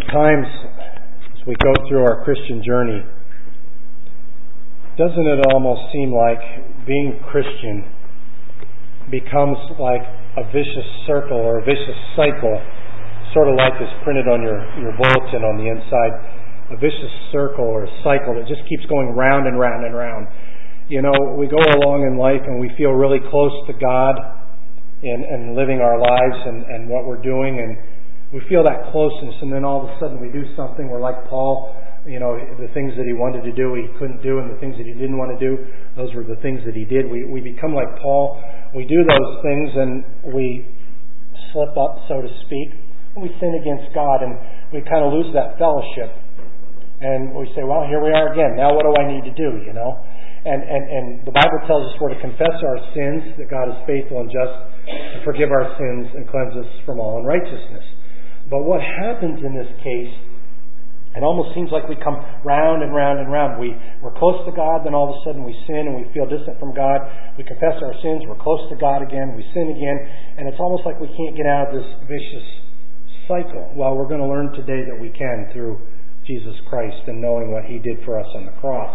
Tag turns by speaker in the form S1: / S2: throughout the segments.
S1: Sometimes, as we go through our Christian journey, doesn't it almost seem like being Christian becomes like a vicious circle or a vicious cycle, sort of like is printed on your bulletin on the inside, a vicious circle or a cycle that just keeps going round and round and round. You know, we go along in life and we feel really close to God in living our lives and what we're doing, and we feel that closeness, and then all of a sudden we do something. We're like Paul, you know, the things that he wanted to do, he couldn't do, and the things that he didn't want to do, those were the things that he did. We become like Paul. We do those things and we slip up, so to speak, and we sin against God, and we kind of lose that fellowship. And we say, well, here we are again. Now what do I need to do, you know? And the Bible tells us we're to confess our sins, that God is faithful and just to forgive our sins and cleanse us from all unrighteousness. But what happens in this case, it almost seems like we come round and round and round. We're close to God, then all of a sudden we sin and we feel distant from God. We confess our sins, we're close to God again, we sin again, and it's almost like we can't get out of this vicious cycle. Well, we're going to learn today that we can through Jesus Christ and knowing what He did for us on the cross.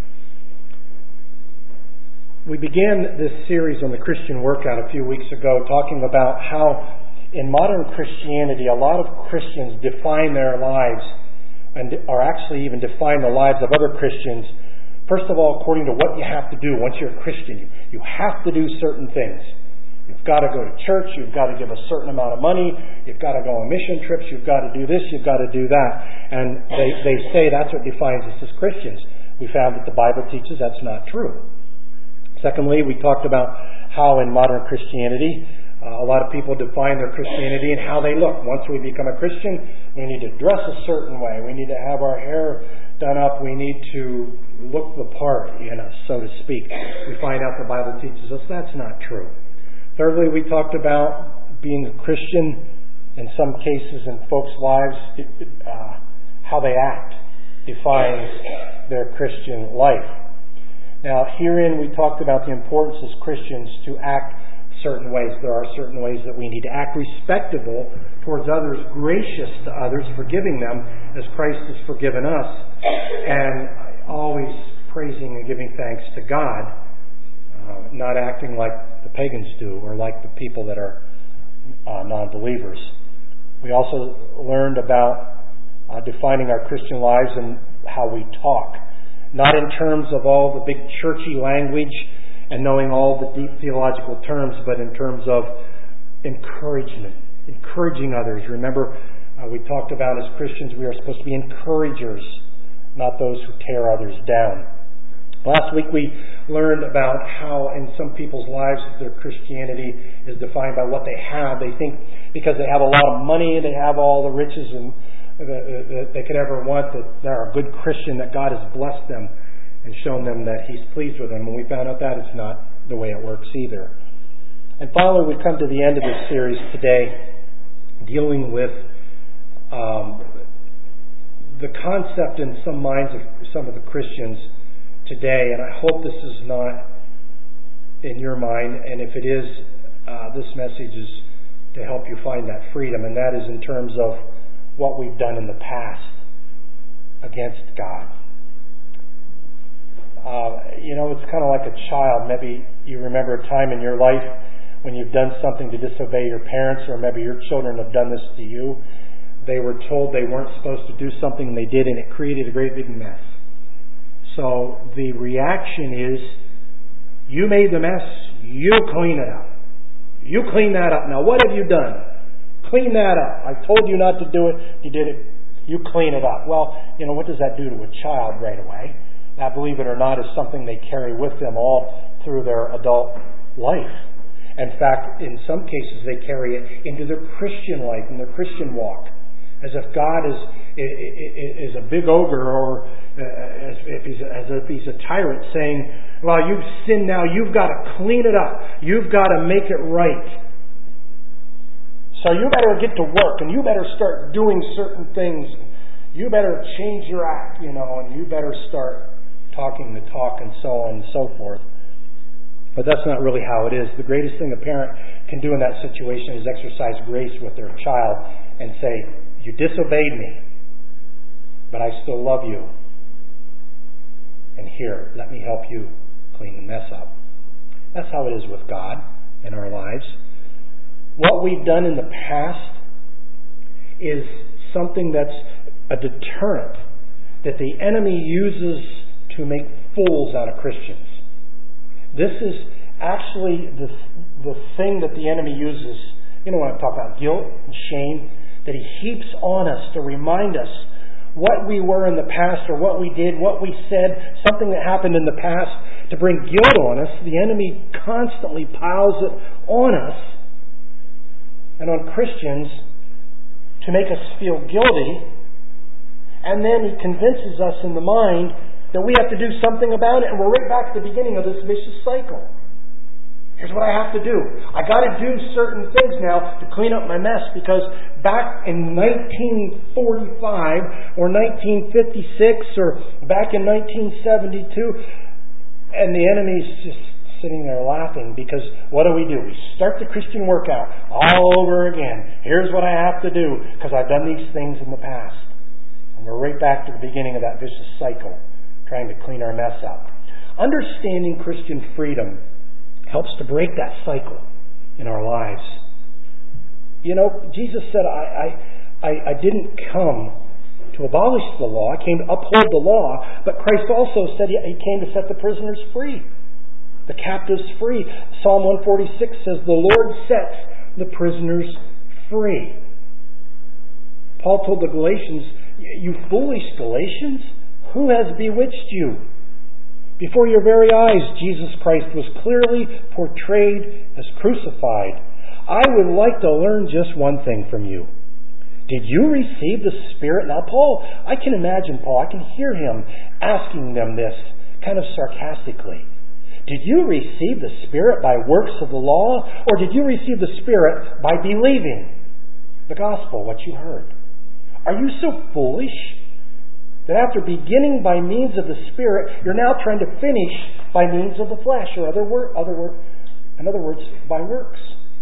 S1: We began this series on the Christian Workout a few weeks ago talking about how in modern Christianity, a lot of Christians define their lives or actually even define the lives of other Christians, first of all, according to what you have to do once you're a Christian. You have to do certain things. You've got to go to church. You've got to give a certain amount of money. You've got to go on mission trips. You've got to do this. You've got to do that. And they say that's what defines us as Christians. We found that the Bible teaches that's not true. Secondly, we talked about how in modern Christianity, a lot of people define their Christianity and how they look. Once we become a Christian, we need to dress a certain way. We need to have our hair done up. We need to look the part, so to speak. We find out the Bible teaches us that's not true. Thirdly, we talked about being a Christian in some cases in folks' lives, how they act defines their Christian life. Now, herein we talked about the importance as Christians to act certain ways. There are certain ways that we need to act respectable towards others, gracious to others, forgiving them as Christ has forgiven us, and always praising and giving thanks to God, not acting like the pagans do or like the people that are non-believers. We also learned about defining our Christian lives and how we talk, not in terms of all the big churchy language and knowing all the deep theological terms, but in terms of encouragement, encouraging others. Remember, we talked about as Christians we are supposed to be encouragers, not those who tear others down. Last week we learned about how in some people's lives their Christianity is defined by what they have. They think because they have a lot of money, they have all the riches that they could ever want, that they're a good Christian, that God has blessed them and shown them that He's pleased with them. And we found out that is not the way it works either. And finally, we come to the end of this series today, dealing with the concept in some minds of some of the Christians today. And I hope this is not in your mind. And if it is, this message is to help you find that freedom. And that is in terms of what we've done in the past against God. It's kind of like a child. Maybe you remember a time in your life when you've done something to disobey your parents, or maybe your children have done this to you. They were told they weren't supposed to do something, and they did, and it created a great big mess. So the reaction is, you made the mess, you clean it up. You clean that up. Now what have you done? Clean that up. I told you not to do it. You did it. You clean it up. Well, what does that do to a child right away? That, believe it or not, is something they carry with them all through their adult life. In fact, in some cases, they carry it into their Christian life, in their Christian walk, as if God is a big ogre, or as if He's a tyrant, saying, well, you've sinned now, you've got to clean it up. You've got to make it right. So you better get to work, and you better start doing certain things. You better change your act, and you better start talking the talk, and so on and so forth. But that's not really how it is. The greatest thing a parent can do in that situation is exercise grace with their child and say, you disobeyed me. but I still love you. And here, let me help you clean the mess up. That's how it is with God in our lives. What we've done in the past is something that's a deterrent that the enemy uses to make fools out of Christians. This is actually the thing that the enemy uses. You know what I'm talking about, guilt and shame, that he heaps on us to remind us what we were in the past or what we did, what we said, something that happened in the past, to bring guilt on us. The enemy constantly piles it on us and on Christians to make us feel guilty, and then he convinces us in the mind that we have to do something about it, and we're right back to the beginning of this vicious cycle. Here's what I have to do. I got to do certain things now to clean up my mess, because back in 1945 or 1956 or back in 1972, and the enemy's just sitting there laughing, because what do? We start the Christian workout all over again. Here's what I have to do because I've done these things in the past. And we're right back to the beginning of that vicious cycle, trying to clean our mess up. Understanding Christian freedom helps to break that cycle in our lives. You know, Jesus said, I didn't come to abolish the law. I came to uphold the law. But Christ also said he came to set the prisoners free, the captives free. Psalm 146 says, the Lord sets the prisoners free. Paul told the Galatians, you foolish Galatians, who has bewitched you? Before your very eyes, Jesus Christ was clearly portrayed as crucified. I would like to learn just one thing from you. Did you receive the Spirit? Now, Paul, I can imagine Paul. I can hear him asking them this kind of sarcastically. Did you receive the Spirit by works of the law? Or did you receive the Spirit by believing the gospel, what you heard? Are you so foolish that after beginning by means of the Spirit, you're now trying to finish by means of the flesh, or in other words, by works?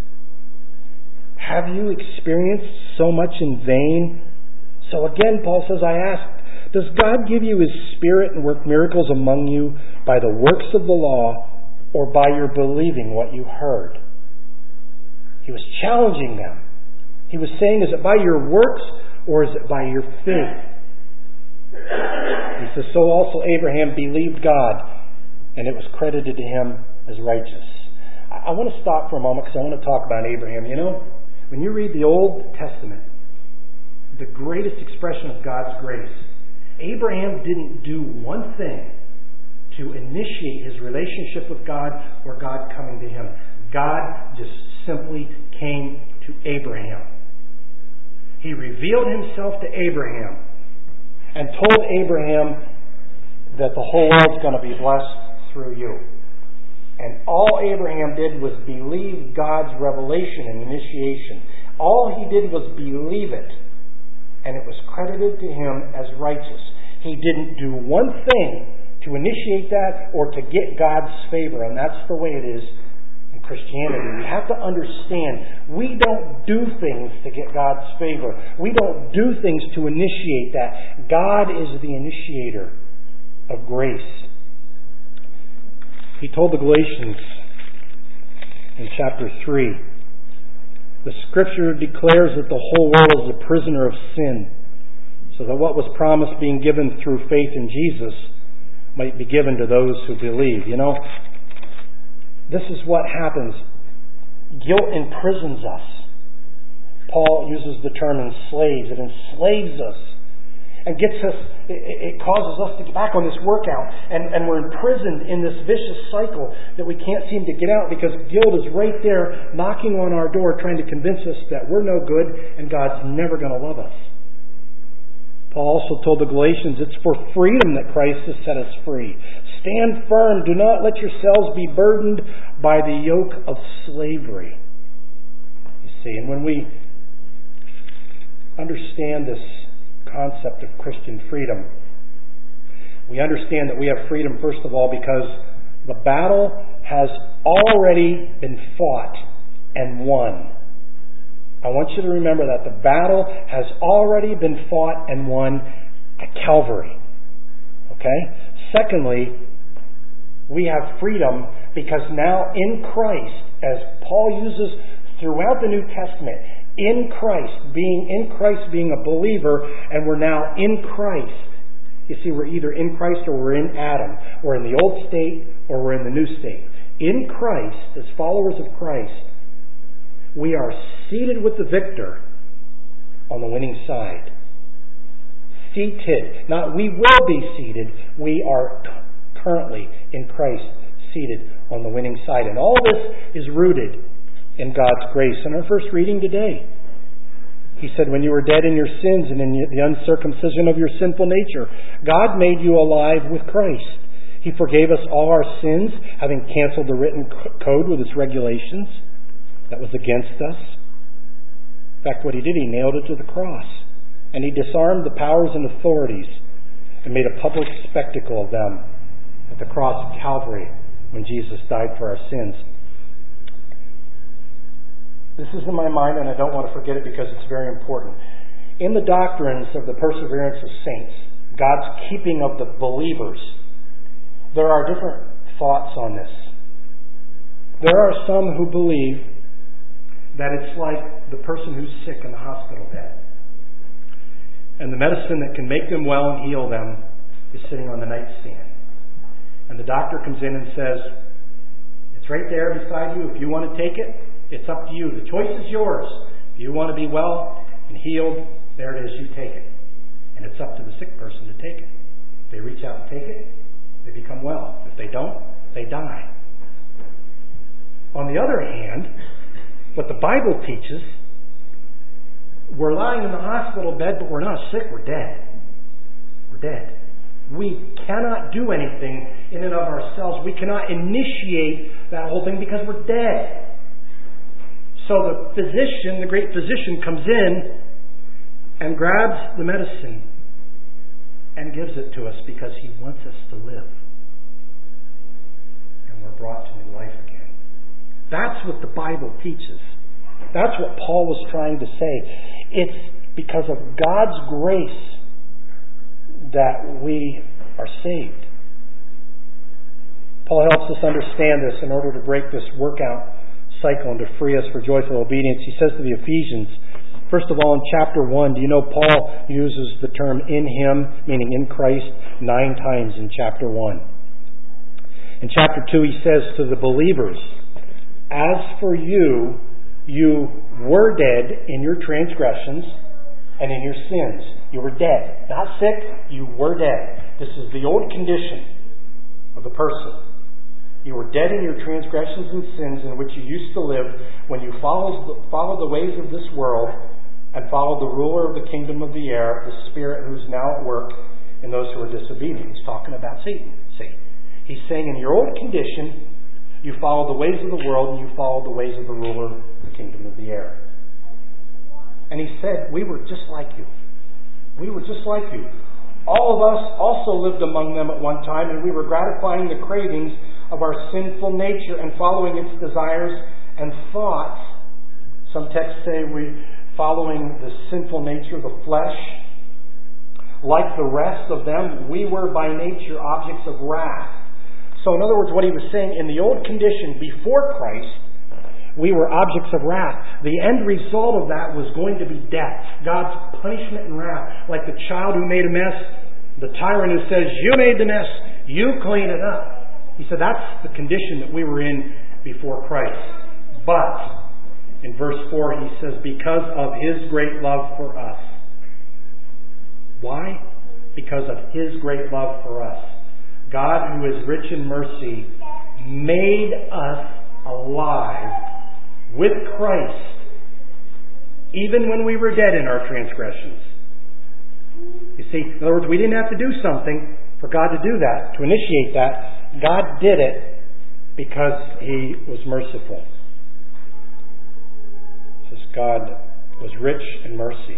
S1: Have you experienced so much in vain? So again, Paul says, I ask, does God give you His Spirit and work miracles among you by the works of the law, or by your believing what you heard? He was challenging them. He was saying, is it by your works, or is it by your faith? He says, so also Abraham believed God, and it was credited to him as righteous. I want to stop for a moment because I want to talk about Abraham. You know, when you read the Old Testament, the greatest expression of God's grace, Abraham didn't do one thing to initiate his relationship with God or God coming to him. God just simply came to Abraham. He revealed himself to Abraham and told Abraham that the whole world's going to be blessed through you. And all Abraham did was believe God's revelation and initiation. All he did was believe it, and it was credited to him as righteous. He didn't do one thing to initiate that or to get God's favor, and that's the way it is in Christianity. We have to understand, we don't do things to get God's favor. We don't do things to initiate that. God is the initiator of grace. He told the Galatians in chapter 3, the Scripture declares that the whole world is a prisoner of sin, so that what was promised being given through faith in Jesus might be given to those who believe. You know, this is what happens. Guilt imprisons us. Paul uses the term enslaves. It enslaves us and gets us, it causes us to get back on this workout, and we're imprisoned in this vicious cycle that we can't seem to get out, because guilt is right there knocking on our door trying to convince us that we're no good and God's never going to love us. Paul also told the Galatians, it's for freedom that Christ has set us free. Stand firm. Do not let yourselves be burdened by the yoke of slavery. You see, and when we understand this concept of Christian freedom, we understand that we have freedom, first of all, because the battle has already been fought and won. I want you to remember that. The battle has already been fought and won, at Calvary. Okay? Secondly, we have freedom because now in Christ, as Paul uses throughout the New Testament, in Christ, being a believer, and we're now in Christ. You see, we're either in Christ or we're in Adam. We're in the old state or we're in the new state. In Christ, as followers of Christ, we are seated with the victor on the winning side. Seated. Not we will be seated. We are currently in Christ seated on the winning side. And all this is rooted in God's grace. In our first reading today, he said, when you were dead in your sins and in the uncircumcision of your sinful nature, God made you alive with Christ. He forgave us all our sins, having canceled the written code with its regulations that was against us. In fact, what he did, he nailed it to the cross. And he disarmed the powers and authorities and made a public spectacle of them at the cross of Calvary when Jesus died for our sins. This is in my mind, and I don't want to forget it because it's very important. In the doctrines of the perseverance of saints, God's keeping of the believers, there are different thoughts on this. There are some who believe that it's like the person who's sick in the hospital bed. And the medicine that can make them well and heal them is sitting on the nightstand. And the doctor comes in and says, it's right there beside you. If you want to take it, it's up to you. The choice is yours. If you want to be well and healed, there it is. You take it. And it's up to the sick person to take it. If they reach out and take it, they become well. If they don't, they die. On the other hand, what the Bible teaches, we're lying in the hospital bed, but we're not sick. We're dead. We're dead. We cannot do anything in and of ourselves. We cannot initiate that whole thing because we're dead. So the physician, the great physician, comes in and grabs the medicine and gives it to us because he wants us to live. And we're brought to new life again. That's what the Bible teaches. That's what Paul was trying to say. It's because of God's grace that we are saved. Paul helps us understand this in order to break this workout cycle and to free us for joyful obedience. He says to the Ephesians, first of all, in chapter 1, do you know Paul uses the term in him, meaning in Christ, 9 times in chapter 1. In chapter 2, he says to the believers, as for you, you were dead in your transgressions and in your sins. You were dead. Not sick, you were dead. This is the old condition of the person. You were dead in your transgressions and sins in which you used to live when you followed the ways of this world and followed the ruler of the kingdom of the air, the spirit who is now at work in those who are disobedient. He's talking about Satan. See, he's saying in your old condition, you followed the ways of the world and you followed the ways of the ruler of the kingdom of the air. And he said, we were just like you. We were just like you. All of us also lived among them at one time, and we were gratifying the cravings of our sinful nature and following its desires and thoughts. Some texts say we following the sinful nature of the flesh. Like the rest of them, we were by nature objects of wrath. So in other words, what he was saying, in the old condition before Christ, we were objects of wrath. The end result of that was going to be death. God's punishment and wrath. Like the child who made a mess, the tyrant who says, you made the mess, you clean it up. He said that's the condition that we were in before Christ. But, in verse 4 he says, because of His great love for us. Why? Because of His great love for us. God, who is rich in mercy, made us alive with Christ, even when we were dead in our transgressions. You see, in other words, we didn't have to do something for God to do that, to initiate that. God did it because He was merciful. It says God was rich in mercy.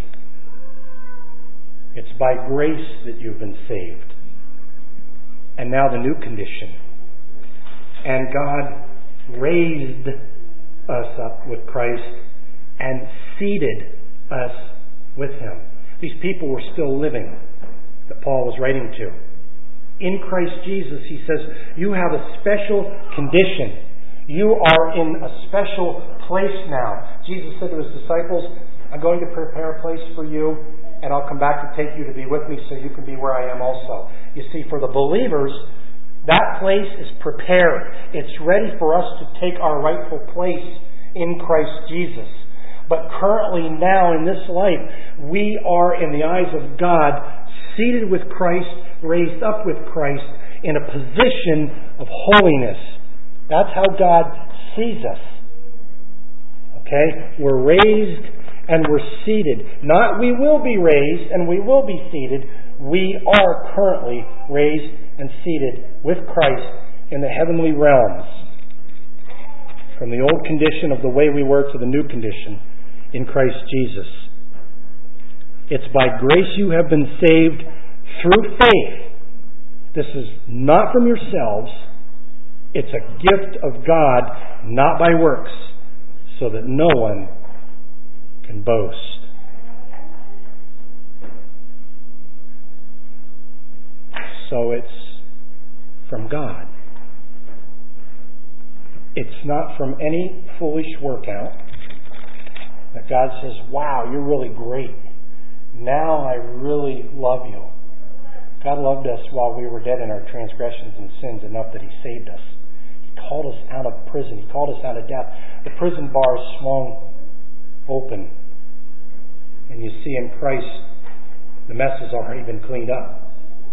S1: It's by grace that you've been saved. And now the new condition. And God raised us up with Christ and seated us with Him. These people were still living. that Paul was writing to. In Christ Jesus, he says, you have a special condition. You are in a special place now. Jesus said to his disciples, I'm going to prepare a place for you, and I'll come back to take you to be with me so you can be where I am also. You see, for the believers, that place is prepared. It's ready for us to take our rightful place in Christ Jesus. But currently now in this life, we are in the eyes of God seated with Christ, raised up with Christ in a position of holiness. That's how God sees us. Okay? We're raised and we're seated. Not we will be raised and we will be seated. We are currently raised and seated with Christ in the heavenly realms. From the old condition of the way we were to the new condition in Christ Jesus. It's by grace you have been saved through faith. This is not from yourselves. It's a gift of God, not by works, so that no one can boast. So it's from God. It's not from any foolish workout that God says, wow, you're really great. Now I really love you. God loved us while we were dead in our transgressions and sins enough that He saved us. He called us out of prison. He called us out of death. The prison bars swung open. And you see in Christ, the mess has already been cleaned up.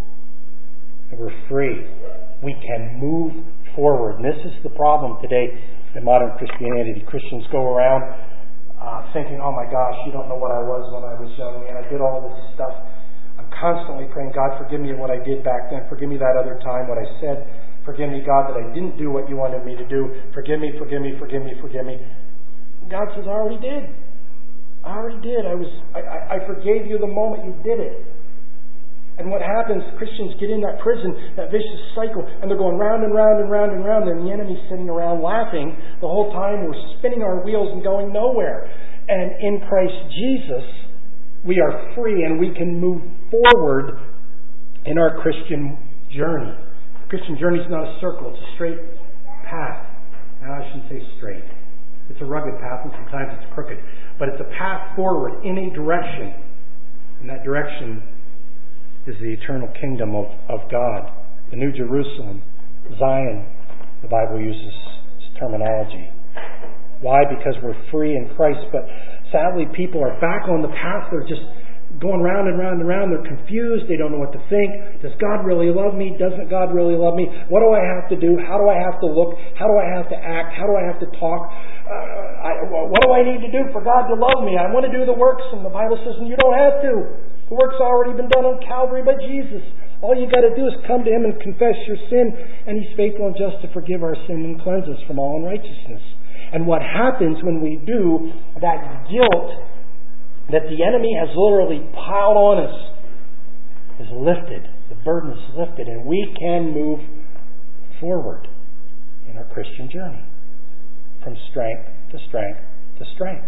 S1: And we're free. We can move forward. And this is the problem today in modern Christianity. Christians go around thinking, oh my gosh, you don't know what I was when I was young, man. I did all this stuff. I'm constantly praying, God, forgive me what I did back then. Forgive me that other time, what I said. Forgive me, God, that I didn't do what you wanted me to do. Forgive me, forgive me, forgive me, forgive me. God says, I already did. I already did. I forgave you the moment you did it. And what happens, Christians get in that prison, that vicious cycle, and they're going round and round and round and round, and the enemy's sitting around laughing the whole time. We're spinning our wheels and going nowhere. And in Christ Jesus, we are free and we can move forward in our Christian journey. The Christian journey is not a circle, it's a straight path. Now I shouldn't say straight. It's a rugged path and sometimes it's crooked. But it's a path forward in a direction. And that direction is the eternal kingdom of God. The New Jerusalem, Zion, the Bible uses terminology. Why? Because we're free in Christ. But sadly, people are back on the path. They're just going round and round and round. They're confused. They don't know what to think. Does God really love me? Doesn't God really love me? What do I have to do? How do I have to look? How do I have to act? How do I have to talk? What do I need to do for God to love me? I want to do the works. And the Bible says, you don't have to. The work's already been done on Calvary by Jesus. All you got to do is come to Him and confess your sin, and He's faithful and just to forgive our sin and cleanse us from all unrighteousness. And what happens when we do, that guilt that the enemy has literally piled on us is lifted. The burden is lifted, and we can move forward in our Christian journey from strength to strength to strength.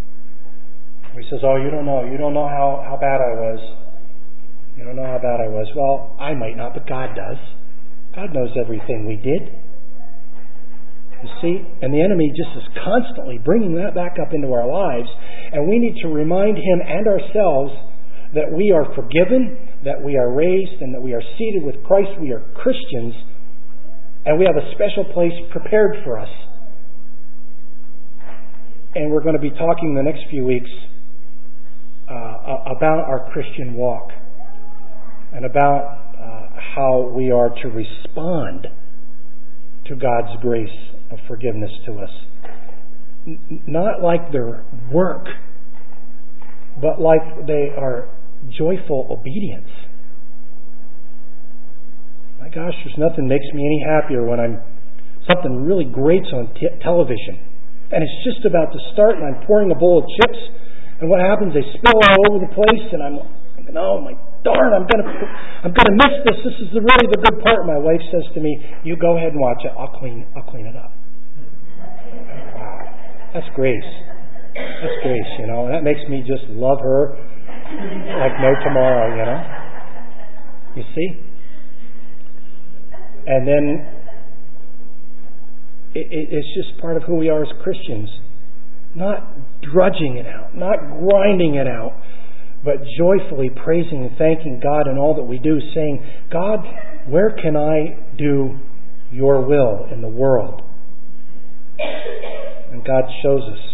S1: He says, oh, you don't know how bad I was. You don't know how bad I was. Well, I might not, but God does. God knows everything we did. You see? And the enemy just is constantly bringing that back up into our lives. And we need to remind him and ourselves that we are forgiven, that we are raised, and that we are seated with Christ. We are Christians. And we have a special place prepared for us. And we're going to be talking the next few weeks about our Christian walk and about how we are to respond to God's grace of forgiveness to us. Not like their work, but like they are joyful obedience. My gosh, there's nothing makes me any happier when something really great's on television. And it's just about to start and I'm pouring a bowl of chips. And what happens? They spill all over the place, and I'm thinking, oh my darn! I'm gonna miss this. This is really the good part. My wife says to me, "You go ahead and watch it. I'll clean it up." Wow, that's grace. That's grace, And that makes me just love her like no tomorrow, You see? And then it's just part of who we are as Christians. Not drudging it out, not grinding it out, but joyfully praising and thanking God in all that we do, saying, God, where can I do your will in the world? And God shows us.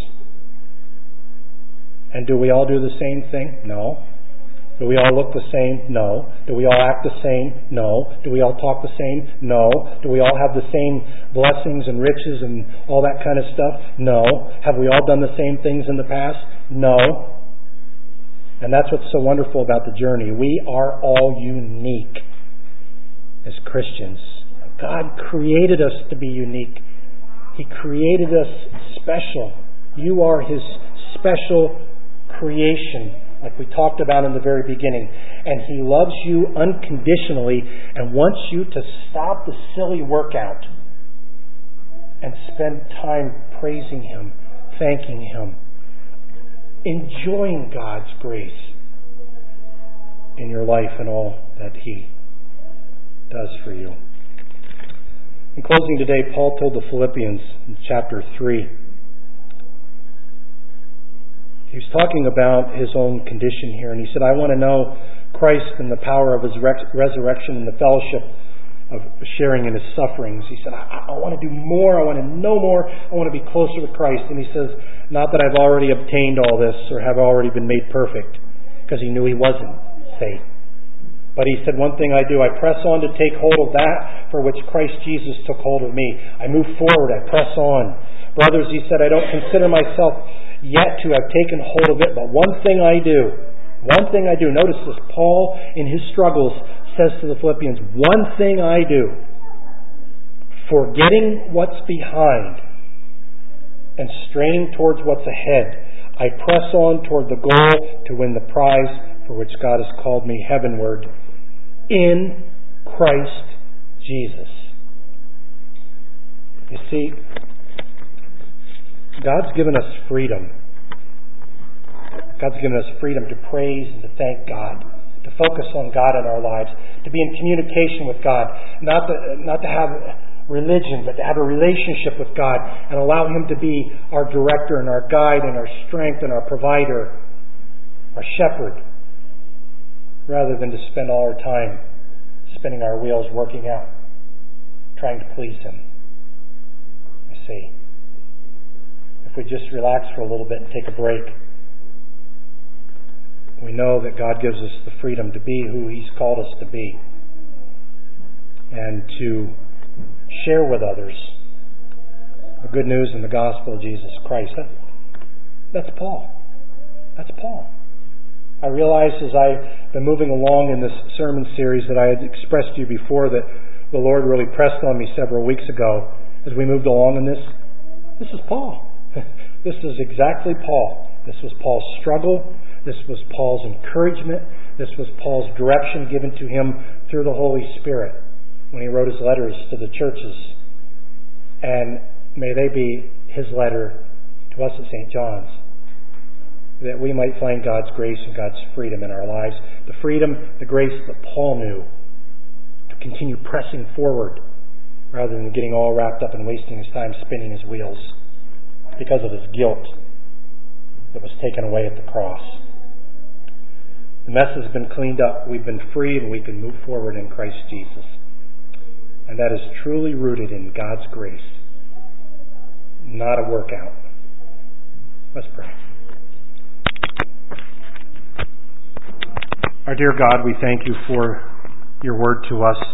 S1: And do we all do the same thing? No. Do we all look the same? No. Do we all act the same? No. Do we all talk the same? No. Do we all have the same blessings and riches and all that kind of stuff? No. Have we all done the same things in the past? No. And that's what's so wonderful about the journey. We are all unique as Christians. God created us to be unique. He created us special. You are His special creation, like we talked about in the very beginning. And He loves you unconditionally and wants you to stop the silly workout and spend time praising Him, thanking Him, enjoying God's grace in your life and all that He does for you. In closing today, Paul told the Philippians in chapter 3, he was talking about his own condition here, and he said, I want to know Christ and the power of His resurrection and the fellowship of sharing in His sufferings. He said, I want to do more, I want to know more, I want to be closer to Christ. And he says, not that I've already obtained all this or have already been made perfect, because he knew he wasn't saved. But he said, one thing I do, I press on to take hold of that for which Christ Jesus took hold of me. I move forward, I press on. Brothers, he said, I don't consider myself yet to have taken hold of it, but one thing I do. Notice this, Paul in his struggles says to the Philippians, one thing I do, forgetting what's behind and straining towards what's ahead, I press on toward the goal to win the prize for which God has called me heavenward in Christ Jesus. You see, God's given us freedom. God's given us freedom to praise and to thank God, to focus on God in our lives, to be in communication with God, not to have religion, but to have a relationship with God and allow Him to be our director and our guide and our strength and our provider, our shepherd, rather than to spend all our time spinning our wheels working out, trying to please Him. You see, if we just relax for a little bit and take a break, we know that God gives us the freedom to be who He's called us to be and to share with others the good news and the gospel of Jesus Christ. That's Paul. That's Paul. I realize as I've been moving along in this sermon series that I had expressed to you before that the Lord really pressed on me several weeks ago as we moved along in this. This is Paul. This is exactly Paul. This was Paul's struggle. This was Paul's encouragement. This was Paul's direction given to him through the Holy Spirit when he wrote his letters to the churches. And may they be his letter to us at St. John's, that we might find God's grace and God's freedom in our lives. The freedom, the grace that Paul knew to continue pressing forward rather than getting all wrapped up and wasting his time spinning his wheels because of his guilt that was taken away at the cross. The mess has been cleaned up. We've been freed and we can move forward in Christ Jesus. And that is truly rooted in God's grace, not a workout. Let's pray. Our dear God, we thank You for Your word to us.